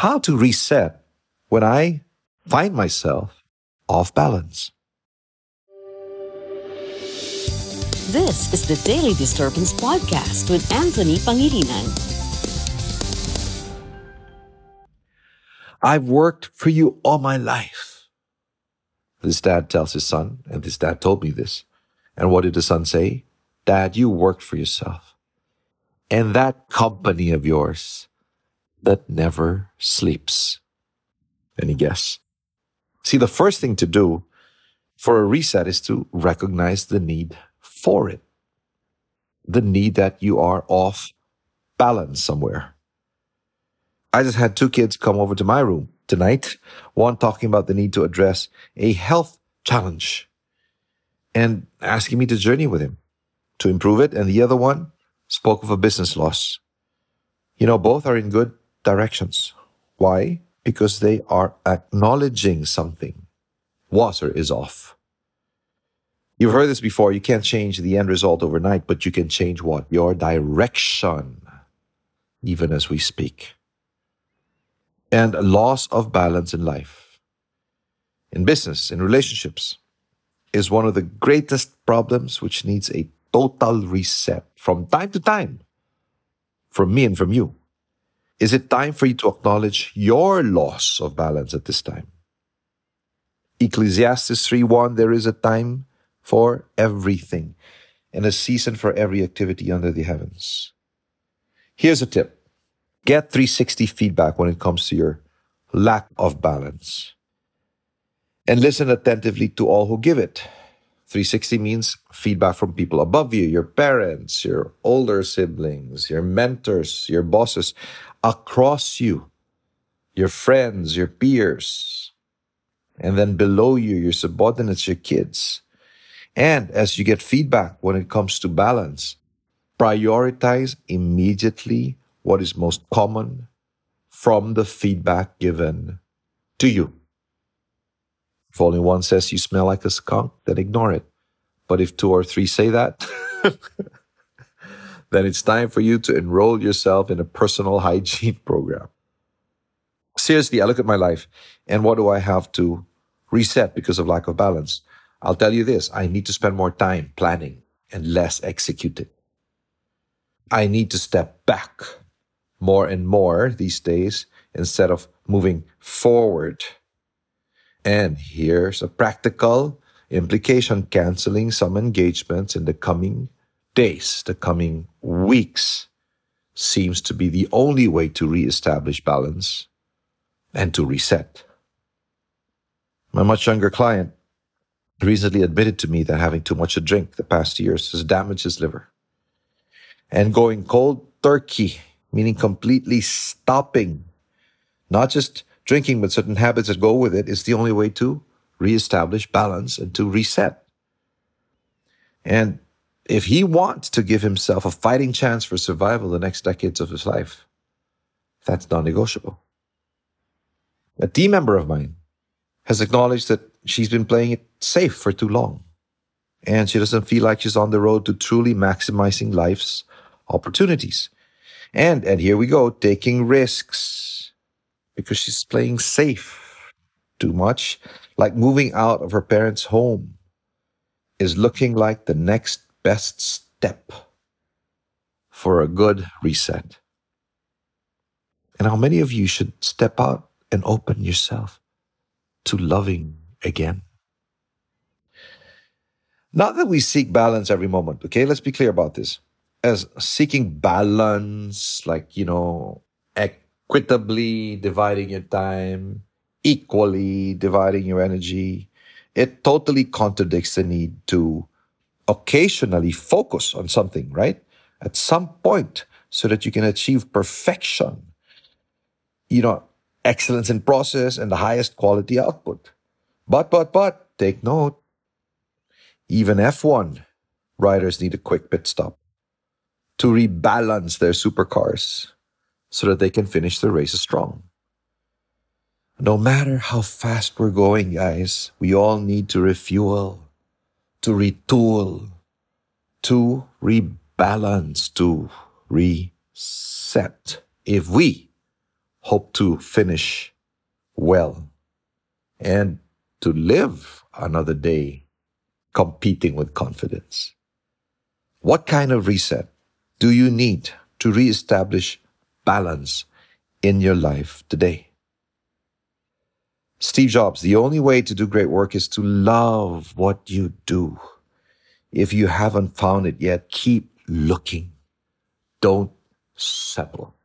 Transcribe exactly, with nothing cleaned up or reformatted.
how to reset when I find myself off balance. This is the Daily Disturbance Podcast with Anthony Pangilinan. I've worked for you all my life. This dad tells his son, and this dad told me this. And what did the son say? Dad, you worked for yourself. And that company of yours that never sleeps. Any guess? See, the first thing to do for a reset is to recognize the need for it. The need that you are off balance somewhere. I just had two kids come over to my room tonight, one talking about the need to address a health challenge and asking me to journey with him to improve it, and the other one spoke of a business loss. You know, both are in good directions. Why? Because they are acknowledging something was or is off. You've heard this before. You can't change the end result overnight, but you can change what? Your direction, even as we speak. And a loss of balance in life, in business, in relationships, is one of the greatest problems which needs a total reset from time to time, from me and from you. Is it time for you to acknowledge your loss of balance at this time? Ecclesiastes three one, there is a time for everything and a season for every activity under the heavens. Here's a tip. Get three sixty feedback when it comes to your lack of balance. And listen attentively to all who give it. three sixty means feedback from people above you, your parents, your older siblings, your mentors, your bosses, across you, your friends, your peers, and then below you, your subordinates, your kids. And as you get feedback when it comes to balance, prioritize immediately what is most common from the feedback given to you. If only one says you smell like a skunk, then ignore it. But if two or three say that, then it's time for you to enroll yourself in a personal hygiene program. Seriously, I look at my life and what do I have to reset because of lack of balance? I'll tell you this, I need to spend more time planning and less executing. I need to step back more and more these days instead of moving forward. And here's a practical implication, canceling some engagements in the coming days, the coming weeks, seems to be the only way to reestablish balance and to reset. My much younger client recently admitted to me that having too much to drink the past years has damaged his liver. And going cold turkey, meaning completely stopping, not just drinking, but certain habits that go with it, is the only way to reestablish balance and to reset. And if he wants to give himself a fighting chance for survival the next decades of his life, that's non-negotiable. A team member of mine has acknowledged that she's been playing it safe for too long, and she doesn't feel like she's on the road to truly maximizing life's opportunities. And, and here we go, taking risks because she's playing safe too much, like moving out of her parents' home is looking like the next best step for a good reset. And how many of you should step out and open yourself to loving again? Not that we seek balance every moment, okay? Let's be clear about this. As seeking balance, like, you know, equitably dividing your time, equally dividing your energy, it totally contradicts the need to occasionally focus on something, right? At some point, so that you can achieve perfection, you know, excellence in process and the highest quality output. But, but, but, take note, even F one riders need a quick pit stop to rebalance their supercars so that they can finish the race strong. No matter how fast we're going, guys, we all need to refuel, to retool, to rebalance, to reset if we hope to finish well and to live another day competing with confidence? What kind of reset do you need to reestablish balance in your life today? Steve Jobs, the only way to do great work is to love what you do. If you haven't found it yet, keep looking. Don't settle.